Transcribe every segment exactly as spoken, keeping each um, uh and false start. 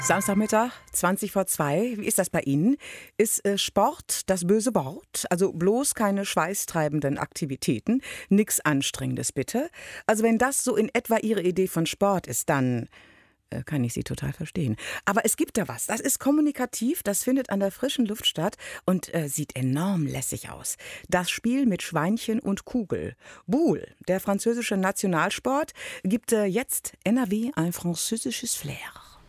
Samstagmittag, zwanzig vor zwei. Wie ist das bei Ihnen? Ist äh, Sport das böse Wort? Also bloß keine schweißtreibenden Aktivitäten, nix Anstrengendes bitte. Also wenn das so in etwa Ihre Idee von Sport ist, dann äh, kann ich Sie total verstehen. Aber es gibt da was, das ist kommunikativ, das findet an der frischen Luft statt und äh, sieht enorm lässig aus. Das Spiel mit Schweinchen und Kugel. Boule, der französische Nationalsport, gibt äh, jetzt N R W ein französisches Flair.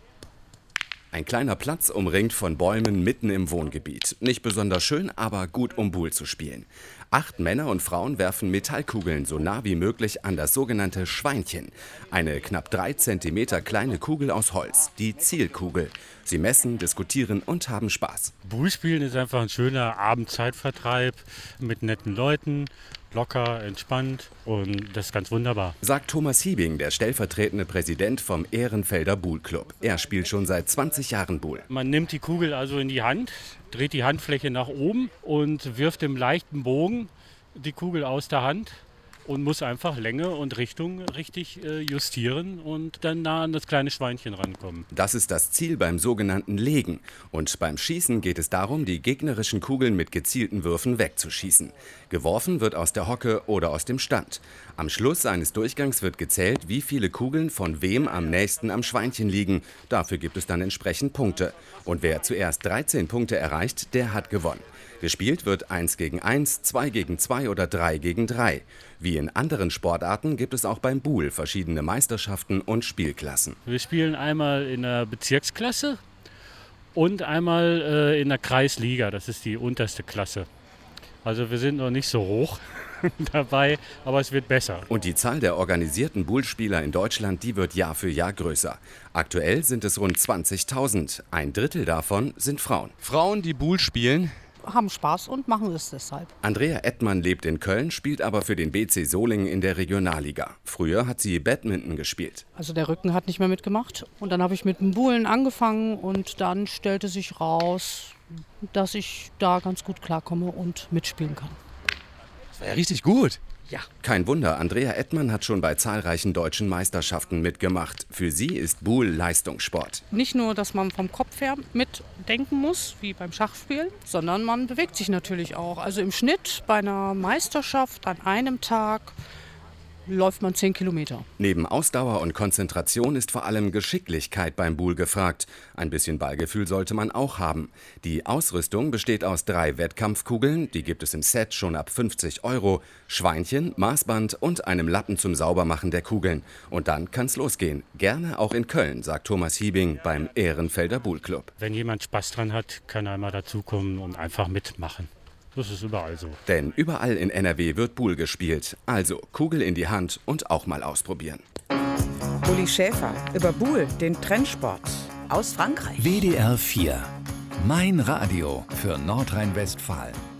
Ein kleiner Platz umringt von Bäumen mitten im Wohngebiet. Nicht besonders schön, aber gut, um Boule zu spielen. Acht Männer und Frauen werfen Metallkugeln so nah wie möglich an das sogenannte Schweinchen. Eine knapp drei Zentimeter kleine Kugel aus Holz, die Zielkugel. Sie messen, diskutieren und haben Spaß. Boule spielen ist einfach ein schöner Abendzeitvertreib mit netten Leuten. Locker, entspannt und das ist ganz wunderbar. Sagt Thomas Hiebing, der stellvertretende Präsident vom Ehrenfelder Boule Club. Er spielt schon seit zwanzig Jahren Boule. Man nimmt die Kugel also in die Hand, dreht die Handfläche nach oben und wirft im leichten Bogen die Kugel aus der Hand und muss einfach Länge und Richtung richtig äh, justieren und dann nah an das kleine Schweinchen rankommen. Das ist das Ziel beim sogenannten Legen. Und beim Schießen geht es darum, die gegnerischen Kugeln mit gezielten Würfen wegzuschießen. Geworfen wird aus der Hocke oder aus dem Stand. Am Schluss eines Durchgangs wird gezählt, wie viele Kugeln von wem am nächsten am Schweinchen liegen. Dafür gibt es dann entsprechend Punkte. Und wer zuerst dreizehn Punkte erreicht, der hat gewonnen. Gespielt wird eins gegen eins, zwei gegen zwei oder drei gegen drei. Wie in anderen Sportarten gibt es auch beim Boule verschiedene Meisterschaften und Spielklassen. Wir spielen einmal in der Bezirksklasse und einmal äh, in der Kreisliga, das ist die unterste Klasse. Also wir sind noch nicht so hoch dabei, aber es wird besser. Und die Zahl der organisierten Boule-Spieler in Deutschland, die wird Jahr für Jahr größer. Aktuell sind es rund zwanzigtausend. Ein Drittel davon sind Frauen. Frauen, die Boule spielen, haben Spaß und machen es deshalb. Andrea Ettmann lebt in Köln, spielt aber für den B C Solingen in der Regionalliga. Früher hat sie Badminton gespielt. Also der Rücken hat nicht mehr mitgemacht. Und dann habe ich mit dem Boulen angefangen und dann stellte sich raus, dass ich da ganz gut klarkomme und mitspielen kann. Das war ja richtig gut. Ja. Kein Wunder, Andrea Ettmann hat schon bei zahlreichen deutschen Meisterschaften mitgemacht. Für sie ist Boule Leistungssport. Nicht nur, dass man vom Kopf her mitdenken muss, wie beim Schachspielen, sondern man bewegt sich natürlich auch. Also im Schnitt bei einer Meisterschaft an einem Tag läuft man zehn Kilometer. Neben Ausdauer und Konzentration ist vor allem Geschicklichkeit beim Boule gefragt. Ein bisschen Ballgefühl sollte man auch haben. Die Ausrüstung besteht aus drei Wettkampfkugeln, die gibt es im Set schon ab fünfzig Euro, Schweinchen, Maßband und einem Lappen zum Saubermachen der Kugeln. Und dann kann's losgehen. Gerne auch in Köln, sagt Thomas Hiebing beim Ehrenfelder Boule Club. Wenn jemand Spaß dran hat, kann er einmal dazukommen und einfach mitmachen. Das ist überall so. Denn überall in N R W wird Boule gespielt. Also Kugel in die Hand und auch mal ausprobieren. Uli Schäfer über Boule, den Trendsport aus Frankreich. W D R vier. Mein Radio für Nordrhein-Westfalen.